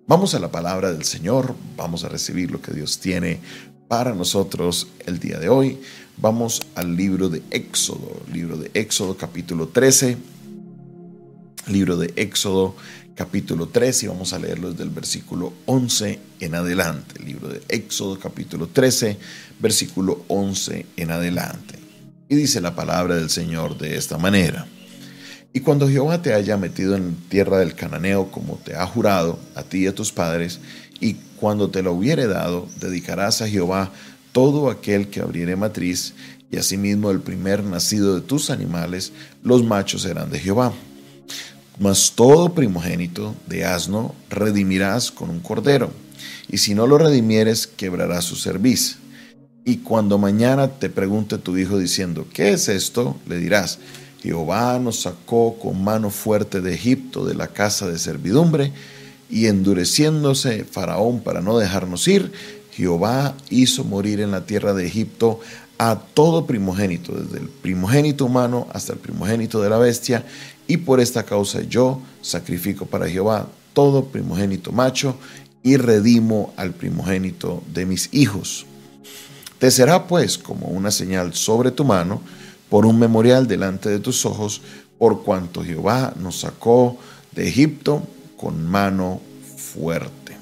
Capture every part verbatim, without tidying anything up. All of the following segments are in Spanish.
Vamos a la palabra del Señor, vamos a recibir lo que Dios tiene para nosotros el día de hoy. Vamos al libro de Éxodo, libro de Éxodo capítulo trece, libro de Éxodo capítulo trece, y vamos a leerlo desde el versículo once en adelante. Libro de Éxodo capítulo trece, versículo once en adelante. Y dice la palabra del Señor de esta manera: Y cuando Jehová te haya metido en tierra del cananeo, como te ha jurado a ti y a tus padres, y cuando te lo hubiere dado, dedicarás a Jehová todo aquel que abriere matriz, y asimismo el primer nacido de tus animales, los machos serán de Jehová. Mas todo primogénito de asno redimirás con un cordero, y si no lo redimieres, quebrarás su cerviz. Y cuando mañana te pregunte tu hijo diciendo: ¿qué es esto?, le dirás: Jehová nos sacó con mano fuerte de Egipto, de la casa de servidumbre, y endureciéndose Faraón para no dejarnos ir, Jehová hizo morir en la tierra de Egipto a todo primogénito, desde el primogénito humano hasta el primogénito de la bestia, y por esta causa yo sacrifico para Jehová todo primogénito macho, y redimo al primogénito de mis hijos. Te será pues como una señal sobre tu mano, por un memorial delante de tus ojos, por cuanto Jehová nos sacó de Egipto con mano fuerte.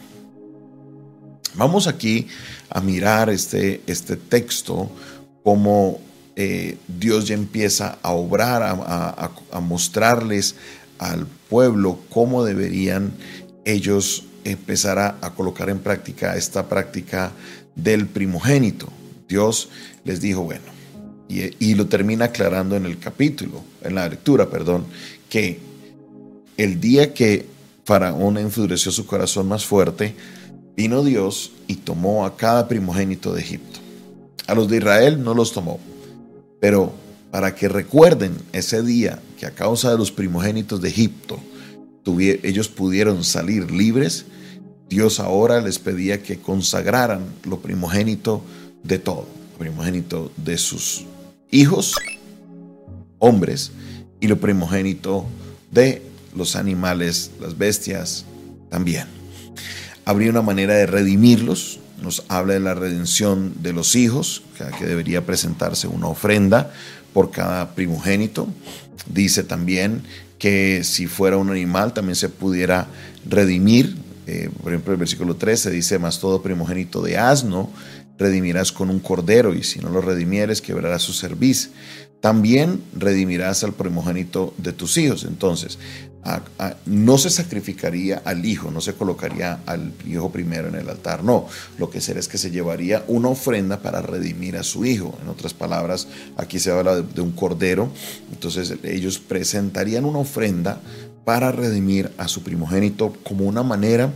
Vamos aquí a mirar este, este texto, como eh, Dios ya empieza a obrar, a, a, a mostrarles al pueblo cómo deberían ellos empezar a, a colocar en práctica esta práctica del primogénito. Dios les dijo, bueno, y, y lo termina aclarando en el capítulo, en la lectura, perdón, que el día que Faraón enfureció su corazón más fuerte, vino Dios y tomó a cada primogénito de Egipto. A los de Israel no los tomó, pero para que recuerden ese día que a causa de los primogénitos de Egipto tuvier, ellos pudieron salir libres, Dios ahora les pedía que consagraran lo primogénito de todo, lo primogénito de sus hijos, hombres, y lo primogénito de los animales, las bestias también. Habría una manera de redimirlos. Nos habla de la redención de los hijos, que debería presentarse una ofrenda por cada primogénito. Dice también que si fuera un animal también se pudiera redimir. Eh, por ejemplo, el versículo trece dice: mas todo primogénito de asno redimirás con un cordero, y si no lo redimieres, quebrarás su cerviz. También redimirás al primogénito de tus hijos. Entonces, a, a, no se sacrificaría al hijo, no se colocaría al hijo primero en el altar, no. Lo que será es que se llevaría una ofrenda para redimir a su hijo. En otras palabras, aquí se habla de, de un cordero. Entonces, ellos presentarían una ofrenda para redimir a su primogénito, como una manera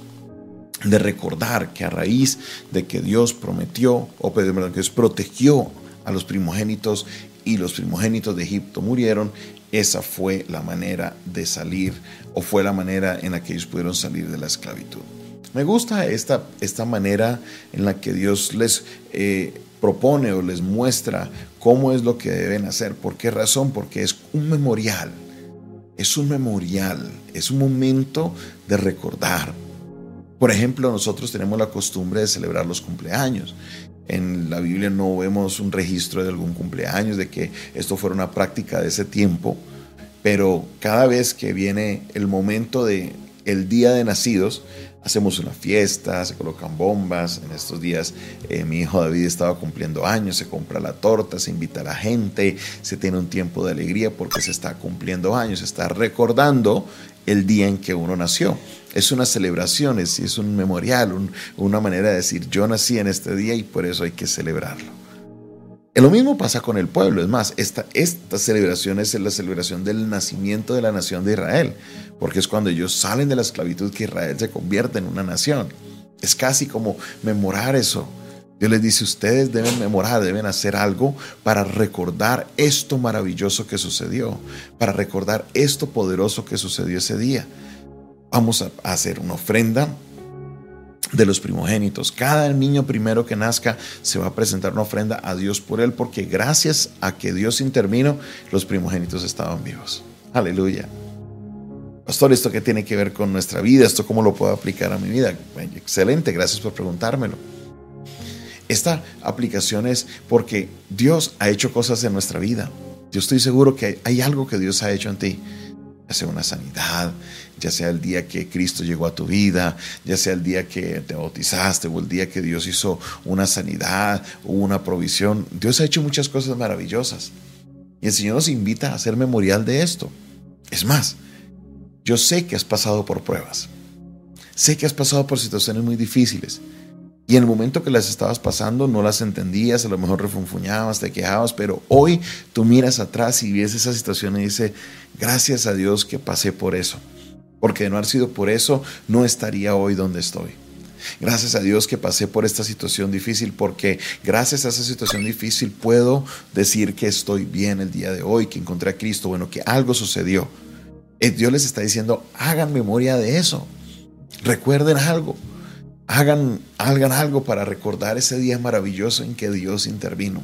de recordar que a raíz de que Dios prometió, o perdón, que Dios protegió a los primogénitos, y los primogénitos de Egipto murieron, esa fue la manera de salir, o fue la manera en la que ellos pudieron salir de la esclavitud. Me gusta esta, esta manera en la que Dios les eh, propone o les muestra cómo es lo que deben hacer. ¿Por qué razón? Porque es un memorial, es un memorial, es un momento de recordar. Por ejemplo, nosotros tenemos la costumbre de celebrar los cumpleaños. En la Biblia no vemos un registro de algún cumpleaños, de que esto fuera una práctica de ese tiempo, pero cada vez que viene el momento de el día de nacidos, hacemos una fiesta, se colocan bombas. En estos días eh, mi hijo David estaba cumpliendo años, se compra la torta, se invita a la gente, se tiene un tiempo de alegría porque se está cumpliendo años, se está recordando el día en que uno nació. Es una celebración, es, es un memorial, un, una manera de decir: yo nací en este día y por eso hay que celebrarlo. Y lo mismo pasa con el pueblo. Es más, esta, esta celebración es la celebración del nacimiento de la nación de Israel, porque es cuando ellos salen de la esclavitud que Israel se convierte en una nación. Es casi como memorar eso. Dios les dice: ustedes deben memorar, deben hacer algo para recordar esto maravilloso que sucedió, para recordar esto poderoso que sucedió ese día. Vamos a hacer una ofrenda de los primogénitos. Cada niño primero que nazca se va a presentar una ofrenda a Dios por él, porque gracias a que Dios intervino, los primogénitos estaban vivos. Aleluya. Pastor, ¿esto qué tiene que ver con nuestra vida? ¿Esto cómo lo puedo aplicar a mi vida? Bueno, excelente, gracias por preguntármelo. Esta aplicación es porque Dios ha hecho cosas en nuestra vida. Yo estoy seguro que hay algo que Dios ha hecho en ti. Ya sea una sanidad, ya sea el día que Cristo llegó a tu vida, ya sea el día que te bautizaste o el día que Dios hizo una sanidad o una provisión. Dios ha hecho muchas cosas maravillosas. Y el Señor nos invita a hacer memorial de esto. Es más, yo sé que has pasado por pruebas. Sé que has pasado por situaciones muy difíciles. Y en el momento que las estabas pasando no las entendías, a lo mejor refunfuñabas, te quejabas, pero hoy tú miras atrás y ves esa situación y dices, gracias a Dios que pasé por eso. Porque de no haber sido por eso, no estaría hoy donde estoy. Gracias a Dios que pasé por esta situación difícil, porque gracias a esa situación difícil puedo decir que estoy bien el día de hoy, que encontré a Cristo, bueno, que algo sucedió. Dios les está diciendo, hagan memoria de eso, recuerden algo. Hagan, hagan algo para recordar ese día maravilloso en que Dios intervino.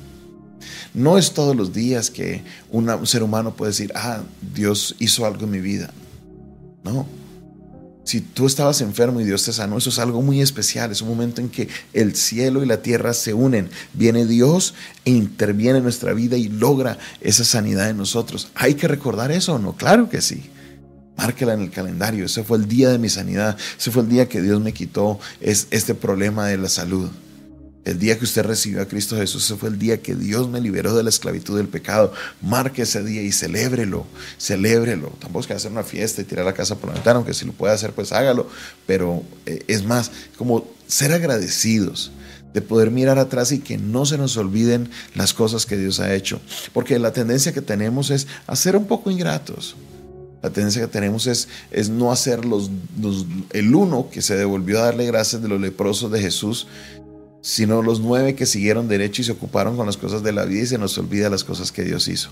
No es todos los días que una, un ser humano puede decir, ah, Dios hizo algo en mi vida. No. Si tú estabas enfermo y Dios te sanó, eso es algo muy especial. Es un momento en que el cielo y la tierra se unen. Viene Dios e interviene en nuestra vida y logra esa sanidad en nosotros. ¿Hay que recordar eso o no? Claro que sí. Márquela en el calendario. Ese fue el día de mi sanidad. Ese fue el día que Dios me quitó este problema de la salud. El día que usted recibió a Cristo Jesús, ese fue el día que Dios me liberó de la esclavitud del pecado. Marque ese día y celébrelo, celébrelo. Tampoco es que hacer una fiesta y tirar la casa por la ventana, aunque si lo puede hacer, pues hágalo. Pero eh, es más, como ser agradecidos de poder mirar atrás y que no se nos olviden las cosas que Dios ha hecho. Porque la tendencia que tenemos es a ser un poco ingratos. La tendencia que tenemos es, es no hacer los, los, el uno que se devolvió a darle gracias de los leprosos de Jesús, sino los nueve que siguieron derecho y se ocuparon con las cosas de la vida y se nos olvida las cosas que Dios hizo.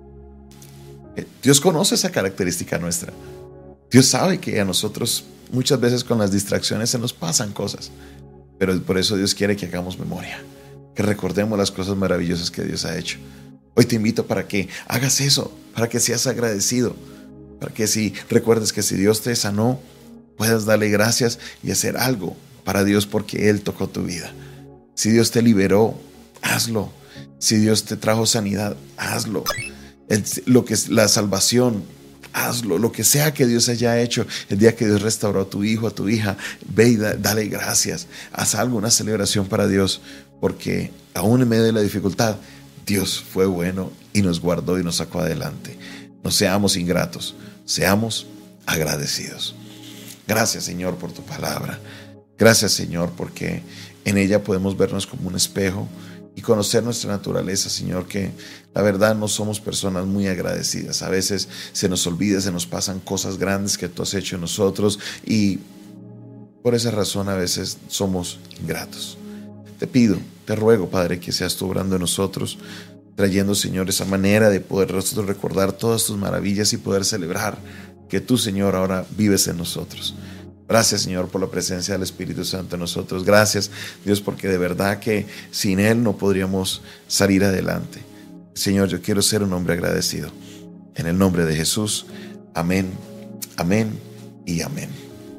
Dios conoce esa característica nuestra. Dios sabe que a nosotros muchas veces con las distracciones se nos pasan cosas, pero por eso Dios quiere que hagamos memoria, que recordemos las cosas maravillosas que Dios ha hecho. Hoy te invito para que hagas eso, para que seas agradecido, para que si recuerdes que si Dios te sanó, puedas darle gracias y hacer algo para Dios porque Él tocó tu vida. Si Dios te liberó, hazlo. Si Dios te trajo sanidad, hazlo. El, lo que es la salvación, hazlo. Lo que sea que Dios haya hecho, el día que Dios restauró a tu hijo, a tu hija, ve y da, dale gracias. Haz algo, una celebración para Dios, porque aún en medio de la dificultad, Dios fue bueno y nos guardó y nos sacó adelante. No seamos ingratos, seamos agradecidos. Gracias, Señor, por tu palabra. Gracias, Señor, porque en ella podemos vernos como un espejo y conocer nuestra naturaleza, Señor, que la verdad no somos personas muy agradecidas. A veces se nos olvida, se nos pasan cosas grandes que tú has hecho en nosotros y por esa razón a veces somos ingratos. Te pido, te ruego, Padre, que seas tú obrando en nosotros, trayendo, Señor, esa manera de poder nosotros recordar todas tus maravillas y poder celebrar que tú, Señor, ahora vives en nosotros. Gracias, Señor, por la presencia del Espíritu Santo en nosotros. Gracias, Dios, porque de verdad que sin Él no podríamos salir adelante. Señor, yo quiero ser un hombre agradecido. En el nombre de Jesús, amén, amén y amén.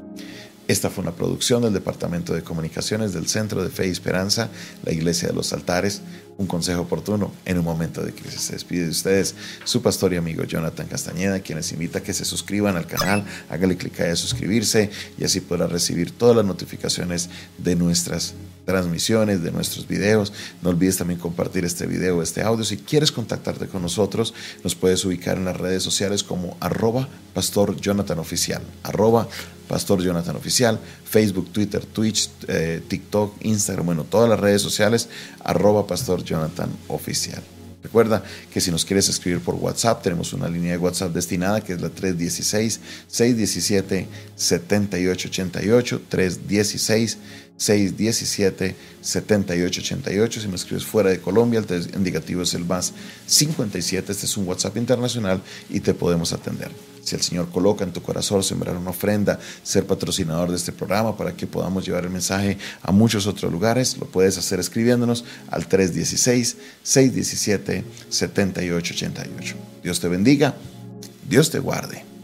Esta fue una producción del Departamento de Comunicaciones del Centro de Fe y Esperanza, la Iglesia de los Altares. Un consejo oportuno en un momento de crisis. Se despide de ustedes su pastor y amigo Jonathan Castañeda, quien les invita a que se suscriban al canal, hágale clic ahí a suscribirse y así podrá recibir todas las notificaciones de nuestras transmisiones, de nuestros videos. No olvides también compartir este video, este audio. Si quieres contactarte con nosotros, nos puedes ubicar en las redes sociales como arroba pastor Jonathan oficial, arroba pastor Jonathan oficial, Facebook, Twitter, Twitch, eh, TikTok, Instagram, bueno, todas las redes sociales, arroba pastor Jonathan oficial. Recuerda que si nos quieres escribir por WhatsApp, tenemos una línea de WhatsApp destinada que es la tres uno seis, seis uno siete, siete ocho ocho ocho, tres uno seis, seis uno siete, siete ocho ocho ocho. Si me escribes fuera de Colombia, el indicativo es el más cincuenta y siete. Este es un WhatsApp internacional y te podemos atender. Si el Señor coloca en tu corazón sembrar una ofrenda, ser patrocinador de este programa para que podamos llevar el mensaje a muchos otros lugares, lo puedes hacer escribiéndonos al tres uno seis, seis uno siete, siete ocho ocho ocho. Dios te bendiga, Dios te guarde.